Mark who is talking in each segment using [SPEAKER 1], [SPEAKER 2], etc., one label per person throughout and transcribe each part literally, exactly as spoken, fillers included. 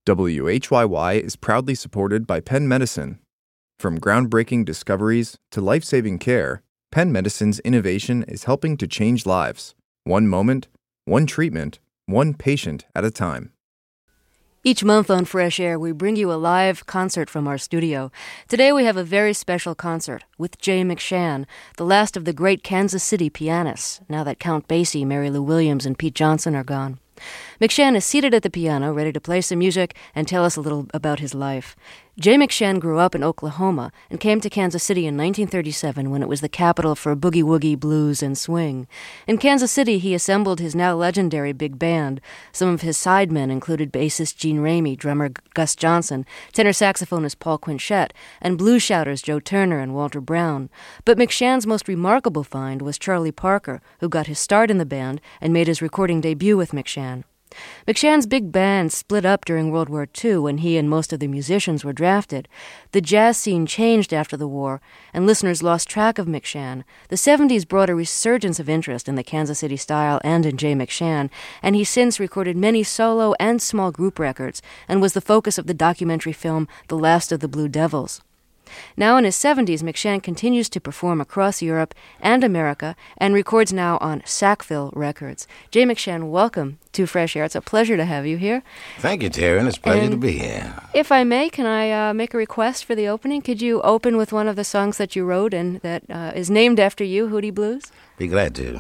[SPEAKER 1] W H Y Y is proudly supported by Penn Medicine. From groundbreaking discoveries to life-saving care, Penn Medicine's innovation is helping to change lives, one moment, one treatment, one patient at a time.
[SPEAKER 2] Each month on Fresh Air, we bring you a live concert from our studio. Today we have a very special concert with Jay McShann, the last of the great Kansas City pianists, now that Count Basie, Mary Lou Williams, and Pete Johnson are gone. McShann is seated at the piano, ready to play some music and tell us a little about his life. Jay McShann grew up in Oklahoma and came to Kansas City in nineteen thirty-seven when it was the capital for boogie-woogie, blues, and swing. In Kansas City, he assembled his now legendary big band. Some of his sidemen included bassist Gene Ramey, drummer Gus Johnson, tenor saxophonist Paul Quinchette, and blues shouters Joe Turner and Walter Brown. But McShann's most remarkable find was Charlie Parker, who got his start in the band and made his recording debut with McShann. McShann's big band split up during World War Two when he and most of the musicians were drafted. The jazz scene changed after the war, and listeners lost track of McShann. The seventies brought a resurgence of interest in the Kansas City style and in Jay McShann, and he since recorded many solo and small group records and was the focus of the documentary film The Last of the Blue Devils. Now in his seventies, McShann continues to perform across Europe and America and records now on Sackville Records. Jay McShann, welcome to Fresh Air. It's a pleasure to have you here.
[SPEAKER 3] Thank you, Taryn. It's a pleasure
[SPEAKER 2] and
[SPEAKER 3] to be here.
[SPEAKER 2] If I may, can I uh, make a request for the opening? Could you open with one of the songs that you wrote and that uh, is named after you, Hootie Blues?
[SPEAKER 3] Be glad to.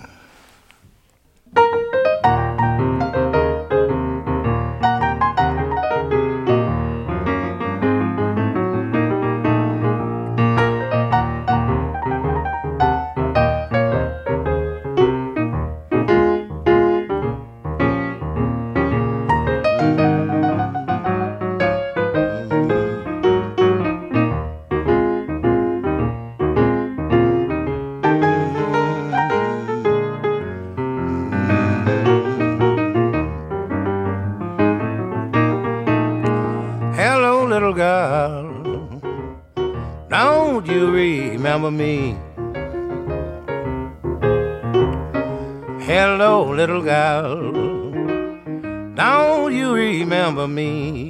[SPEAKER 3] Little girl, don't you remember me? Hello, little girl, don't you remember me?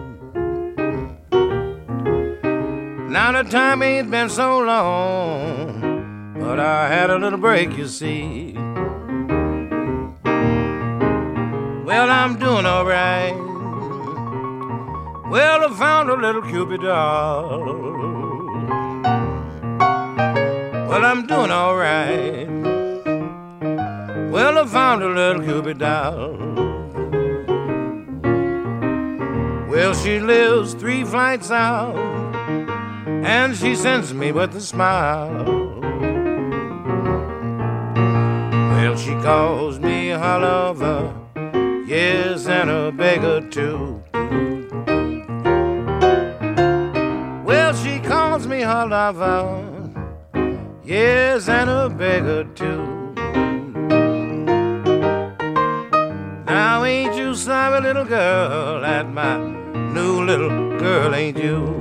[SPEAKER 3] Now the time ain't been so long, but I had a little break, you see. Well, I'm doing all right. Well, I found a little Cupid doll. Well, I'm doing all right. Well, I found a little Cupid doll. Well, she lives three flights out, and she sends me with a smile. Well, she calls me her lover, yes, and a beggar too. Well, she calls me her lover, yes, and a beggar too. Now ain't you sorry, little girl, that my new little girl ain't you?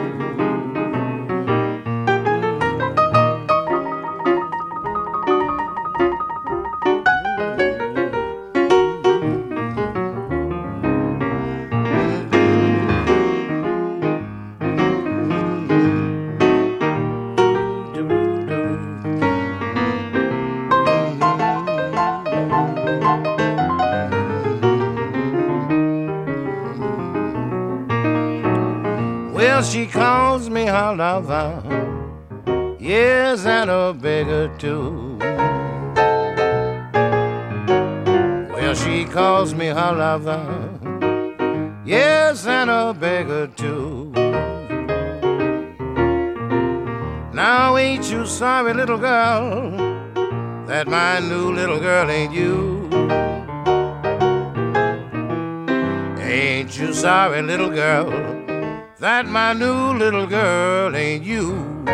[SPEAKER 3] Well, she calls me her lover, yes, and a beggar too. Well, she calls me her lover, yes, and a beggar too. Now ain't you sorry, little girl, that my new little girl ain't you? Ain't you sorry, little girl, that my new little girl ain't you?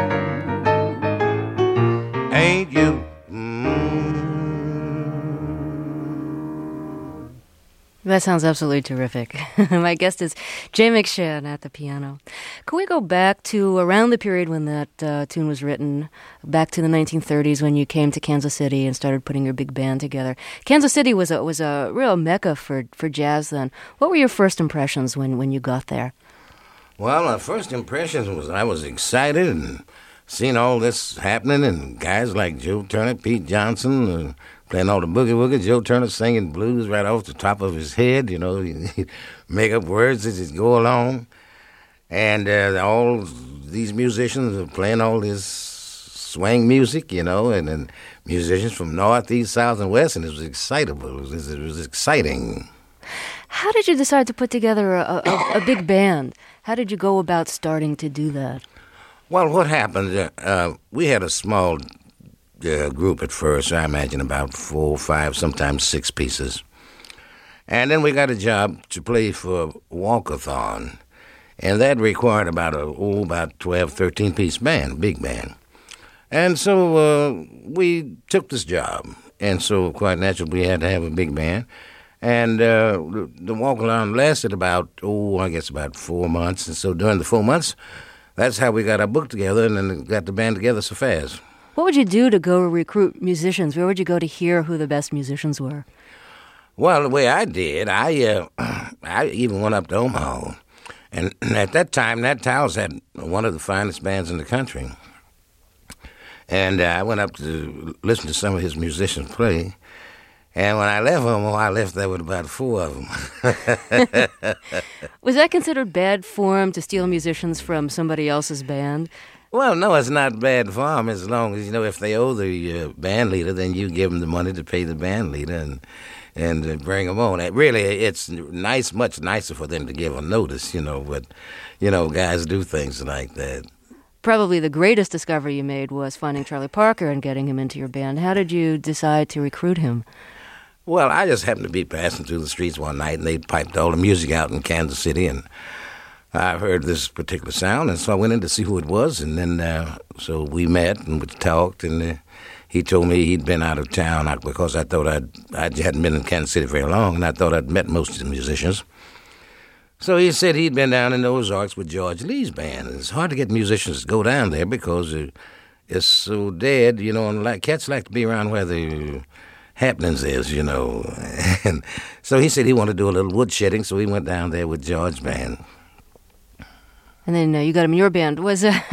[SPEAKER 3] Ain't you? Mm.
[SPEAKER 2] That sounds absolutely terrific. My guest is Jay McShann at the piano. Could we go back to around the period when that uh, tune was written, back to the nineteen thirties when you came to Kansas City and started putting your big band together? Kansas City was a, was a real mecca for, for jazz then. What were your first impressions when, when you got there?
[SPEAKER 3] Well, my first impressions was I was excited and seeing all this happening and guys like Joe Turner, Pete Johnson, uh, playing all the boogie-woogie, Joe Turner singing blues right off the top of his head, you know, he'd make up words as he'd go along. And uh, all these musicians are playing all this swing music, you know, and then musicians from north, east, south, and west, and it was excitable. It was, it was exciting.
[SPEAKER 2] How did you decide to put together a, a, a big band? How did you go about starting to do that?
[SPEAKER 3] Well, what happened, uh, uh, we had a small uh, group at first, I imagine about four, five, sometimes six pieces. And then we got a job to play for Walkathon, and that required about a, oh, about twelve, thirteen-piece band, big band. And so uh, we took this job, and so quite naturally we had to have a big band. And uh, the, the walk-along lasted about, oh, I guess about four months. And so during the four months, that's how we got our book together and then got the band together so fast.
[SPEAKER 2] What would you do to go recruit musicians? Where would you go to hear who the best musicians were?
[SPEAKER 3] Well, the way I did, I uh, I even went up to Omaha. And at that time, Nat Towers had one of the finest bands in the country. And uh, I went up to listen to some of his musicians play. And when I left Omaha, I left there with about four of them.
[SPEAKER 2] Was that considered bad form to steal musicians from somebody else's band?
[SPEAKER 3] Well, no, it's not bad form as long as, you know, if they owe the uh, band leader, then you give them the money to pay the band leader and and uh, bring them on. It really, it's nice, much nicer for them to give a notice, you know, but, you know, guys do things like that.
[SPEAKER 2] Probably the greatest discovery you made was finding Charlie Parker and getting him into your band. How did you decide to recruit him?
[SPEAKER 3] Well, I just happened to be passing through the streets one night, and they piped all the music out in Kansas City, and I heard this particular sound, and so I went in to see who it was, and then uh, so we met and we talked, and uh, he told me he'd been out of town because I thought I'd, I hadn't been in Kansas City very long, and I thought I'd met most of the musicians. So he said he'd been down in the Ozarks with George Lee's band. It's hard to get musicians to go down there because it's so dead, you know, and like, cats like to be around where the happenings is, you know. And so he said he wanted to do a little woodshedding, so he went down there with George's band.
[SPEAKER 2] And then uh, you got him in your band. Was uh,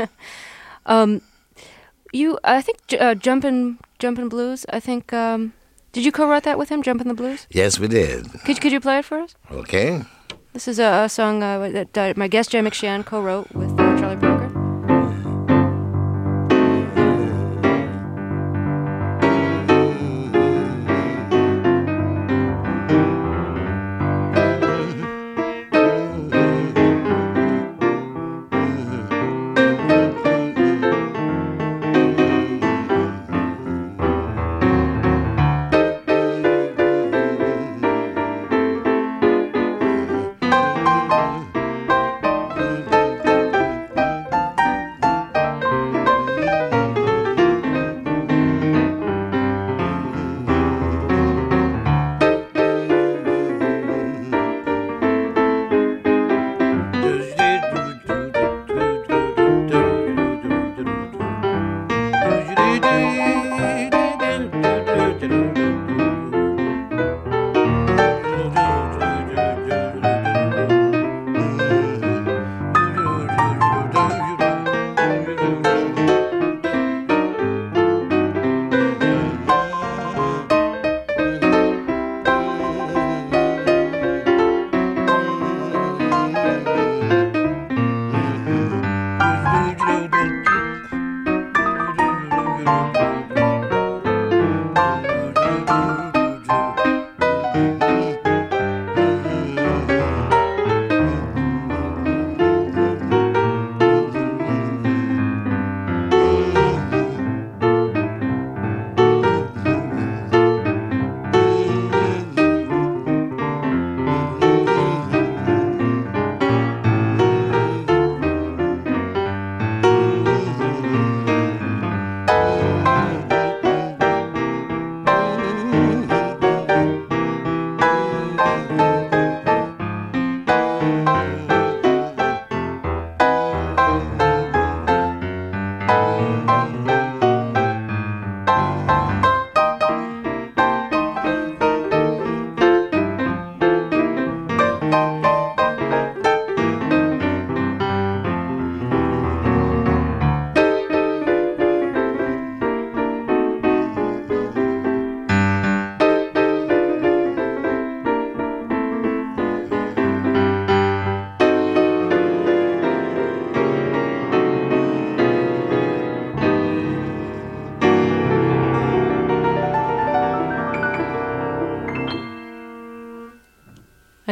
[SPEAKER 2] um, you? I think uh, Jumpin' Jumpin' Blues. I think. Um, did you co-write that with him, Jumpin' the Blues?
[SPEAKER 3] Yes, we did.
[SPEAKER 2] Could Could you play it for us?
[SPEAKER 3] Okay.
[SPEAKER 2] This is a, a song uh, that uh, my guest Jay McShann co-wrote with uh, Charlie Parker.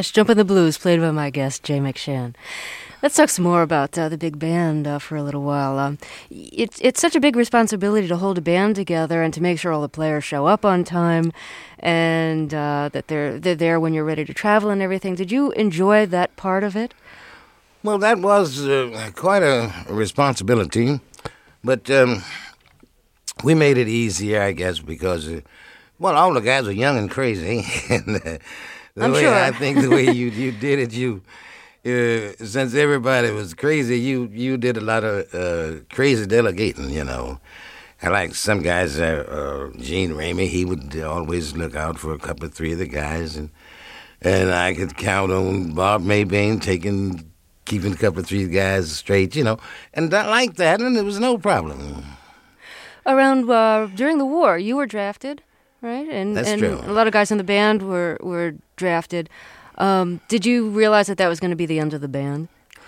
[SPEAKER 2] That's Jumpin' the Blues, played by my guest, Jay McShann. Let's talk some more about uh, the big band uh, for a little while. Um, it's it's such a big responsibility to hold a band together and to make sure all the players show up on time and uh, that they're they're there when you're ready to travel and everything. Did you enjoy that part of it?
[SPEAKER 3] Well, that was uh, quite a responsibility, but um, we made it easier, I guess, because, uh, well, all the guys were young and crazy. and uh, the
[SPEAKER 2] I'm
[SPEAKER 3] way
[SPEAKER 2] sure.
[SPEAKER 3] I think the way you, you did it, you... Uh, since everybody was crazy, you you did a lot of uh, crazy delegating, you know. I like some guys, uh, uh, Gene Ramey, he would always look out for a couple of three of the guys, and and I could count on Bob Maybane taking, keeping a couple of three guys straight, you know, and I like that, and there was no problem.
[SPEAKER 2] Around uh, during the war, you were drafted, right? And
[SPEAKER 3] That's
[SPEAKER 2] and
[SPEAKER 3] true.
[SPEAKER 2] a lot of guys in the band were were drafted. Um, did you realize that that was going to be the end of the band?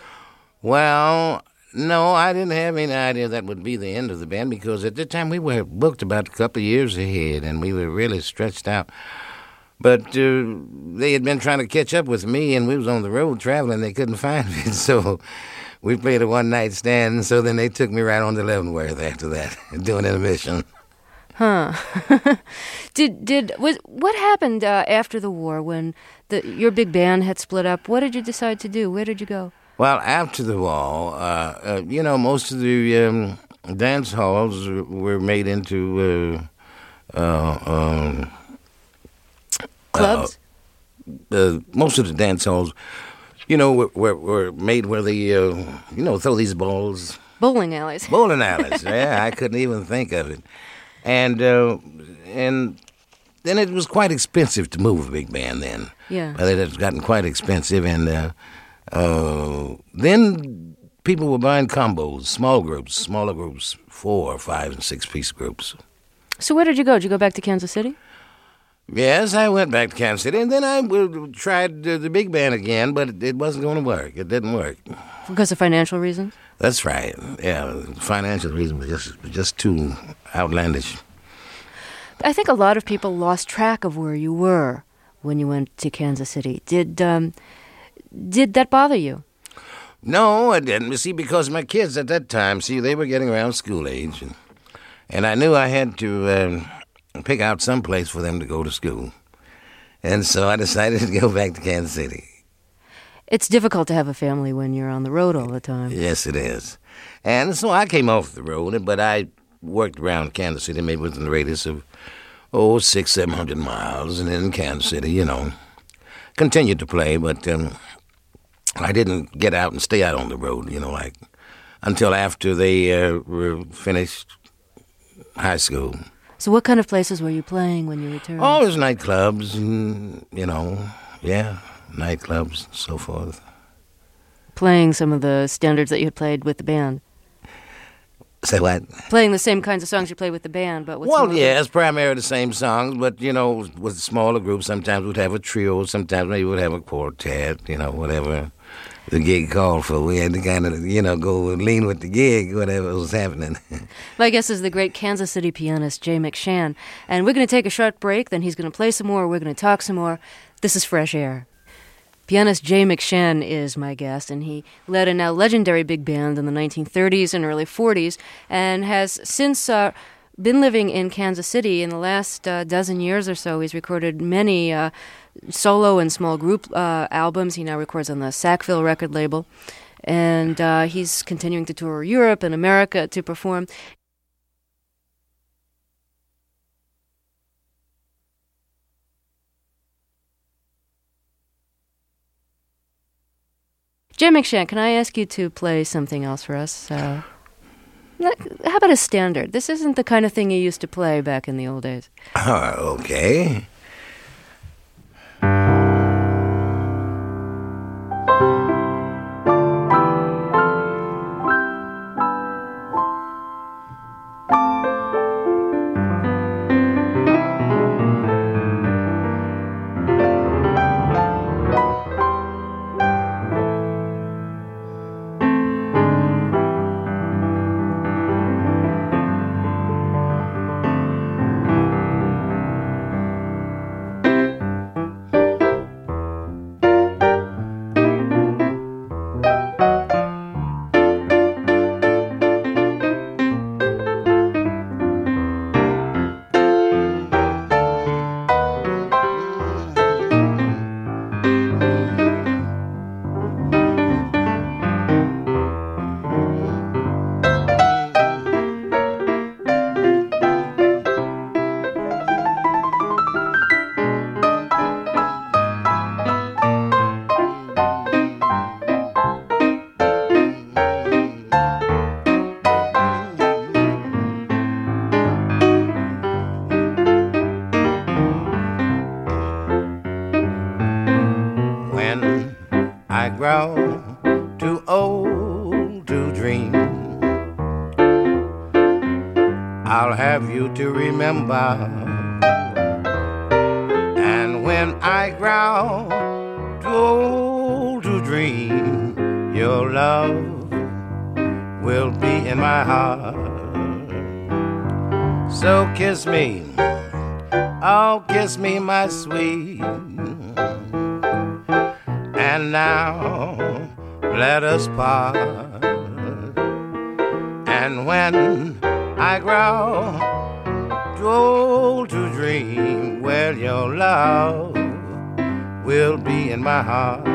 [SPEAKER 3] Well, no, I didn't have any idea that would be the end of the band because at the time we were booked about a couple of years ahead and we were really stretched out. But uh, they had been trying to catch up with me and we was on the road traveling. They couldn't find me, so we played a one-night stand. And so then they took me right on to Leavenworth after that, doing intermission.
[SPEAKER 2] Huh. did did was what happened uh, after the war when the your big band had split up? What did you decide to do? Where did you go?
[SPEAKER 3] Well, after the war, uh, uh, you know, most of the um, dance halls were made into uh, uh, um,
[SPEAKER 2] Clubs?
[SPEAKER 3] Uh, uh, most of the dance halls, you know, were, were, were made where they, uh, you know, throw these balls.
[SPEAKER 2] Bowling alleys.
[SPEAKER 3] Bowling alleys, yeah, I couldn't even think of it. And uh, and then it was quite expensive to move a big band then.
[SPEAKER 2] Yeah.
[SPEAKER 3] Well, it had gotten quite expensive, and uh, uh, then people were buying combos, small groups, smaller groups, four, five, and six-piece groups.
[SPEAKER 2] So where did you go? Did you go back to Kansas City?
[SPEAKER 3] Yes, I went back to Kansas City, and then I uh, tried uh, the big band again, but it, it wasn't going to work. It didn't work.
[SPEAKER 2] Because of financial reasons?
[SPEAKER 3] That's right. Yeah, financial reasons were just, just too outlandish.
[SPEAKER 2] I think a lot of people lost track of where you were when you went to Kansas City. Did um, did that bother you?
[SPEAKER 3] No, I didn't. You see, because my kids at that time, see, they were getting around school age, and, and I knew I had to um, pick out some place for them to go to school. And so I decided to go back to Kansas City.
[SPEAKER 2] It's difficult to have a family when you're on the road all the time.
[SPEAKER 3] Yes, it is. And so I came off the road, but I worked around Kansas City, maybe within the radius of, oh, six, seven hundred miles, and then in Kansas City, you know. Continued to play, but um, I didn't get out and stay out on the road, you know, like, until after they uh, were finished high school.
[SPEAKER 2] So what kind of places were you playing when you returned?
[SPEAKER 3] Oh, there's nightclubs, and, you know, yeah, nightclubs and so forth.
[SPEAKER 2] Playing some of the standards that you had played with the band.
[SPEAKER 3] Say what?
[SPEAKER 2] Playing the same kinds of songs you played with the band, but with
[SPEAKER 3] Well,
[SPEAKER 2] some other-
[SPEAKER 3] yeah, it's primarily the same songs, but, you know, with smaller groups, sometimes we'd have a trio, sometimes maybe we'd have a quartet, you know, whatever the gig called for. We had to kind of, you know, go and lean with the gig, whatever was happening.
[SPEAKER 2] My guest is the great Kansas City pianist, Jay McShann. And we're going to take a short break, then he's going to play some more, we're going to talk some more. This is Fresh Air. Pianist Jay McShann is my guest, and he led a now legendary big band in the nineteen thirties and early forties, and has since uh, been living in Kansas City. In the last uh, dozen years or so, he's recorded many uh, solo and small group uh, albums. He now records on the Sackville record label, and uh, he's continuing to tour Europe and America to perform. Jay McShann, can I ask you to play something else for us? Uh, how about a standard? This isn't the kind of thing you used to play back in the old days.
[SPEAKER 3] Uh, okay. I grow too old to dream, I'll have you to remember. And when I grow too old to dream, your love will be in my heart. So kiss me, oh kiss me my sweet, and now let us part. And when I grow too old to dream, well, your love will be in my heart.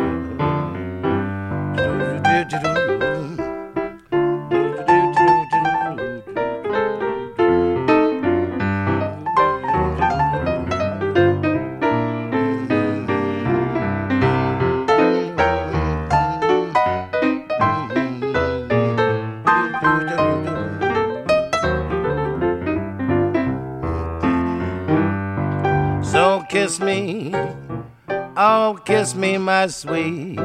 [SPEAKER 3] So kiss me, oh kiss me my sweet,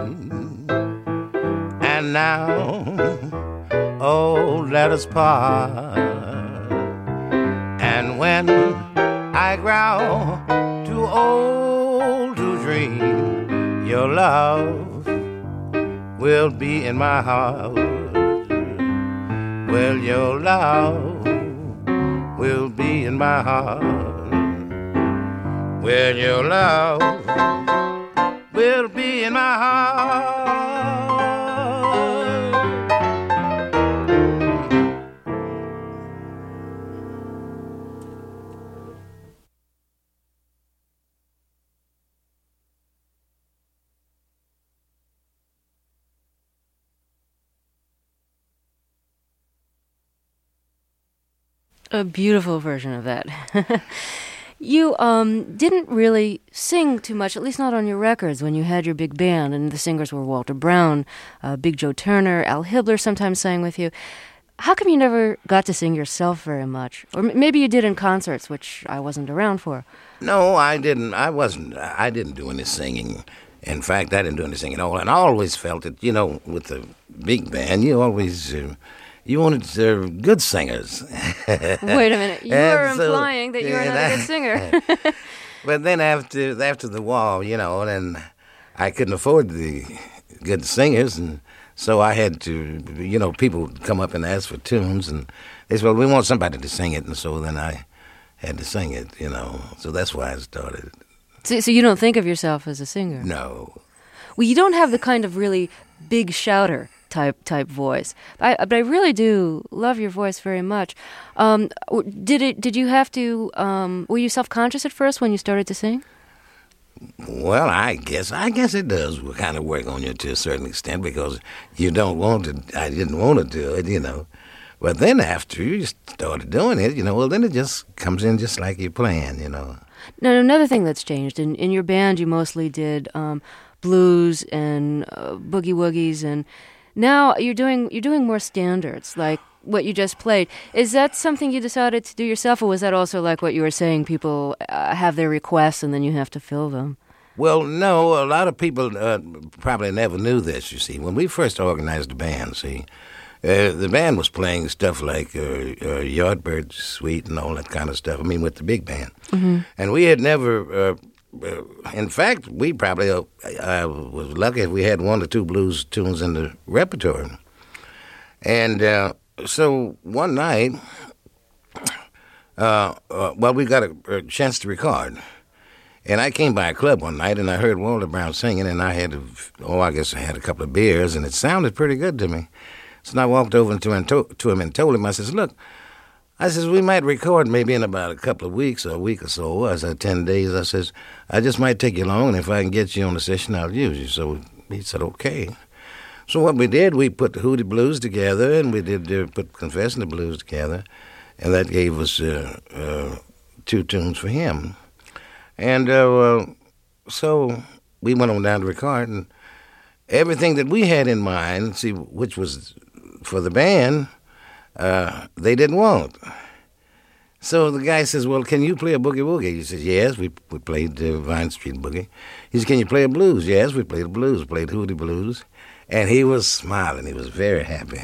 [SPEAKER 3] and now, oh let us part. And when I grow too old to dream, your love will be in my heart. Well, your love will be in my heart. Well, your love will be in my heart.
[SPEAKER 2] A beautiful version of that. You um, didn't really sing too much, at least not on your records, when you had your big band, and the singers were Walter Brown, uh, Big Joe Turner, Al Hibbler sometimes sang with you. How come you never got to sing yourself very much? Or m- maybe you did in concerts, which I wasn't around for.
[SPEAKER 3] No, I didn't. I wasn't. I didn't do any singing. In fact, I didn't do any singing at all. And I always felt that, you know, with the big band, you always... Uh, You wanted uh, good singers.
[SPEAKER 2] Wait a minute. You are so, implying that you are not a good singer.
[SPEAKER 3] But then after after the war, you know, then I couldn't afford the good singers, and so I had to, you know, people would come up and ask for tunes, and they said, well, we want somebody to sing it, and so then I had to sing it, you know. So that's why I started.
[SPEAKER 2] So, so you don't think of yourself as a singer?
[SPEAKER 3] No.
[SPEAKER 2] Well, you don't have the kind of really big shouter type type voice. I, but I really do love your voice very much. Um, did it? Did you have to? Um, were you self-conscious at first when you started to sing?
[SPEAKER 3] Well, I guess I guess it does kind of work on you to a certain extent, because you don't want to. I didn't want to do it, you know. But then after you started doing it, you know, well, then it just comes in just like you're playing, you know.
[SPEAKER 2] Now, another thing that's changed in in your band, you mostly did um, blues and uh, boogie woogies, and now you're doing you're doing more standards, like what you just played. Is that something you decided to do yourself, or was that also like what you were saying, people uh, have their requests and then you have to fill them?
[SPEAKER 3] Well, no, a lot of people uh, probably never knew this, you see. When we first organized the band, see, uh, the band was playing stuff like uh, uh, Yardbird Suite and all that kind of stuff, I mean, with the big band. Mm-hmm. And we had never... Uh, Uh, in fact, we probably uh, I was lucky if we had one or two blues tunes in the repertoire. And uh, so one night, uh, uh, well, we got a, a chance to record. And I came by a club one night, and I heard Walter Brown singing, and I had, a, oh, I guess I had a couple of beers, and it sounded pretty good to me. So I walked over to him, to, to him and told him, I says, look, I says, we might record maybe in about a couple of weeks or a week or so. I said, ten days. I says, I just might take you along, and if I can get you on the session, I'll use you. So he said, okay. So what we did, we put the Hootie Blues together, and we did uh, put Confessing the Blues together, and that gave us uh, uh, two tunes for him. And uh, uh, so we went on down to record, and everything that we had in mind, see, which was for the band, Uh, they didn't want. So the guy says, well, can you play a boogie woogie? He says, yes, we we played uh, Vine Street Boogie. He said, can you play a blues? Yes, we played the blues, played Hootie Blues. And he was smiling. He was very happy.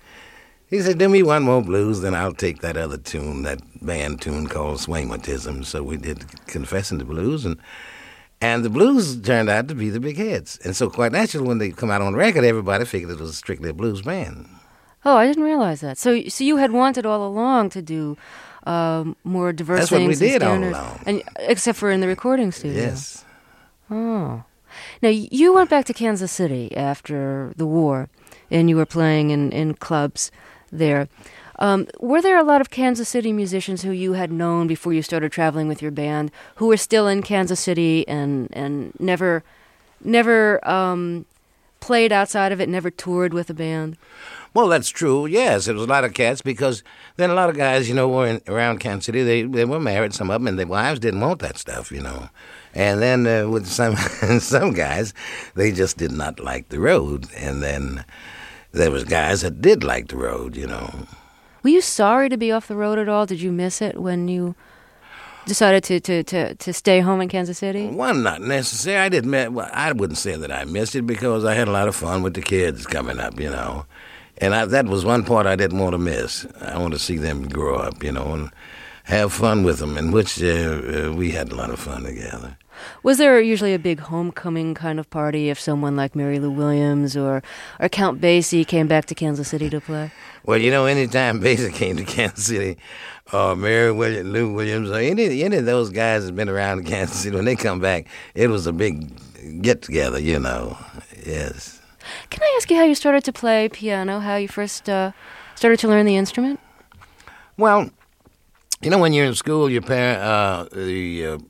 [SPEAKER 3] He said, do me one more blues, then I'll take that other tune, that band tune called Swingmatism. So we did Confessing the Blues, and and the blues turned out to be the big hits. And so quite naturally, when they come out on record, everybody figured it was strictly a blues band.
[SPEAKER 2] Oh, I didn't realize that. So so you had wanted all along to do um, more diverse
[SPEAKER 3] That's what
[SPEAKER 2] things.
[SPEAKER 3] we did all
[SPEAKER 2] standards,
[SPEAKER 3] along.
[SPEAKER 2] and, except for in the recording studio.
[SPEAKER 3] Yes.
[SPEAKER 2] Oh. Now, you went back to Kansas City after the war, and you were playing in, in clubs there. Um, were there a lot of Kansas City musicians who you had known before you started traveling with your band who were still in Kansas City and, and never never um, played outside of it, never toured with a band?
[SPEAKER 3] Well, that's true, yes. There was a lot of cats because then a lot of guys, you know, were in, around Kansas City. They, they were married, some of them, and their wives didn't want that stuff, you know. And then uh, with some some guys, they just did not like the road. And then there was guys that did like the road, you know.
[SPEAKER 2] Were you sorry to be off the road at all? Did you miss it when you decided to, to, to, to stay home in Kansas City?
[SPEAKER 3] Well, not necessarily. I didn't. Well, I wouldn't say that I missed it because I had a lot of fun with the kids coming up, you know. And I, that was one part I didn't want to miss. I want to see them grow up, you know, and have fun with them, in which uh, uh, we had a lot of fun together.
[SPEAKER 2] Was there usually a big homecoming kind of party if someone like Mary Lou Williams or, or Count Basie came back to Kansas City to play?
[SPEAKER 3] Well, you know, anytime Basie came to Kansas City, or Mary Williams, Lou Williams, or any any of those guys that's been around in Kansas City, when they come back, it was a big get-together, you know, yes.
[SPEAKER 2] Can I ask you how you started to play piano, how you first uh, started to learn the instrument?
[SPEAKER 3] Well, you know, when you're in school, your parent, uh, the uh,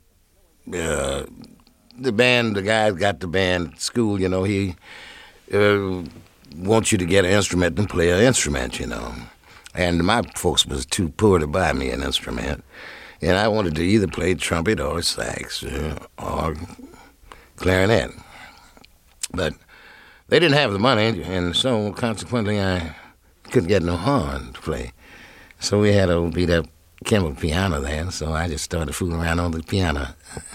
[SPEAKER 3] uh, the band, the guy that got the band at school, you know, he uh, wants you to get an instrument and play an instrument, you know. And my folks was too poor to buy me an instrument. And I wanted to either play trumpet or sax uh, or clarinet. But they didn't have the money, and so consequently I couldn't get no horn to play. So we had a beat up Kimball piano there, so I just started fooling around on the piano.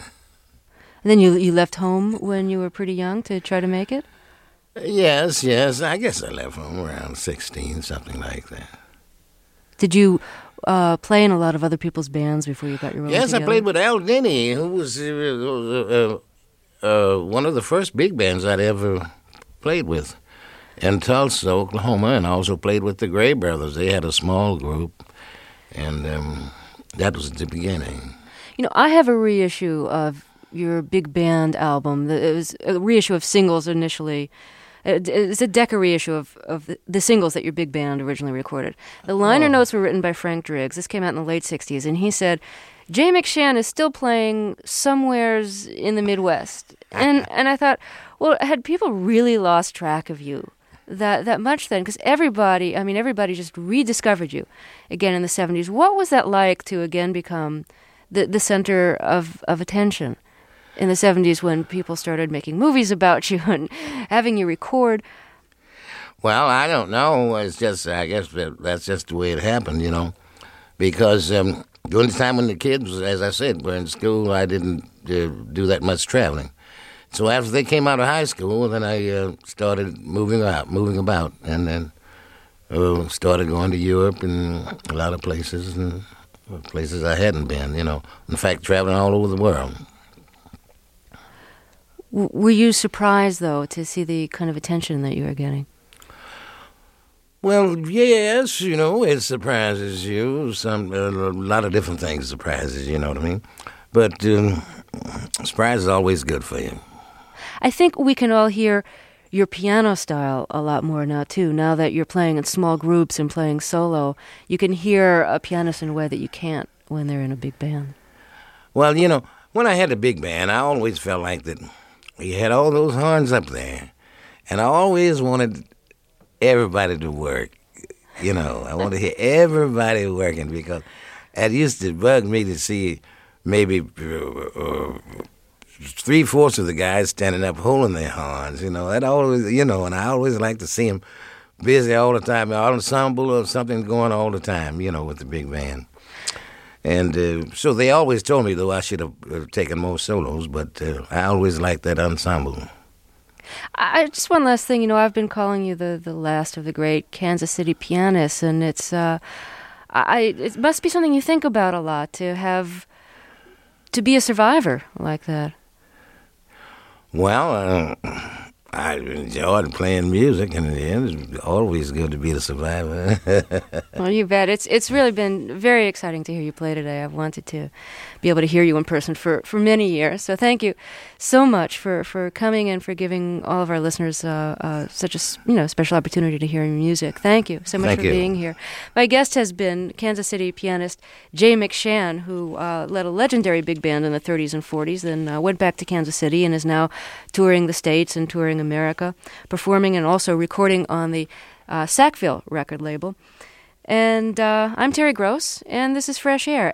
[SPEAKER 2] And then you you left home when you were pretty young to try to make it?
[SPEAKER 3] Yes, yes. I guess I left home around sixteen, something like that.
[SPEAKER 2] Did you uh, play in a lot of other people's bands before you got your own
[SPEAKER 3] Yes,
[SPEAKER 2] together?
[SPEAKER 3] I played with Al Denny, who was uh, uh, uh, one of the first big bands I'd ever played with in Tulsa, Oklahoma, and I also played with the Gray Brothers. They had a small group, and um, that was the beginning.
[SPEAKER 2] You know, I have a reissue of your big band album. It was a reissue of singles initially. It's a Decca reissue of, of the singles that your big band originally recorded. The liner oh. notes were written by Frank Driggs. This came out in the late sixties, and he said, Jay McShann is still playing somewheres in the Midwest. And and I thought, well, had people really lost track of you that, that much then? Because everybody, I mean, everybody just rediscovered you again in the seventies. What was that like to again become the, the center of, of attention in the seventies when people started making movies about you and having you record?
[SPEAKER 3] Well, I don't know. It's just, I guess that, that's just the way it happened, you know, because um, during the time when the kids, as I said, were in school, I didn't uh, do that much traveling. So after they came out of high school, then I uh, started moving out, moving about, and then uh, started going to Europe and a lot of places, and places I hadn't been, you know. In fact, traveling all over the world.
[SPEAKER 2] Were you surprised, though, to see the kind of attention that you were getting?
[SPEAKER 3] Well, yes, you know, it surprises you. Some a lot of different things surprises you, you know what I mean? But um, surprise is always good for you.
[SPEAKER 2] I think we can all hear your piano style a lot more now, too. Now that you're playing in small groups and playing solo, you can hear a pianist in a way that you can't when they're in a big band.
[SPEAKER 3] Well, you know, when I had a big band, I always felt like that you had all those horns up there, and I always wanted everybody to work. You know, I wanted to hear everybody working because it used to bug me to see maybe uh, uh, three-fourths of the guys standing up holding their horns, you know. That always, you know, and I always like to see them busy all the time, an ensemble or something going all the time, you know, with the big band. And uh, so they always told me, though, I should have uh, taken more solos, but uh, I always liked that ensemble.
[SPEAKER 2] I just one last thing, you know, I've been calling you the, the last of the great Kansas City pianists, and it's uh, I it must be something you think about a lot to have to be a survivor like that.
[SPEAKER 3] Well, uh, I enjoyed playing music, and it's always good to be the survivor.
[SPEAKER 2] Well, you bet. It's it's really been very exciting to hear you play today. I've wanted to be able to hear you in person for, for many years. So thank you so much for, for coming and for giving all of our listeners uh, uh, such a you know special opportunity to hear your music. Thank you so much
[SPEAKER 3] Thank
[SPEAKER 2] for
[SPEAKER 3] you.
[SPEAKER 2] being here. My guest has been Kansas City pianist Jay McShann, who uh, led a legendary big band in the thirties and forties, then uh, went back to Kansas City and is now touring the States and touring America, performing and also recording on the uh, Sackville record label. And uh, I'm Terry Gross, and this is Fresh Air.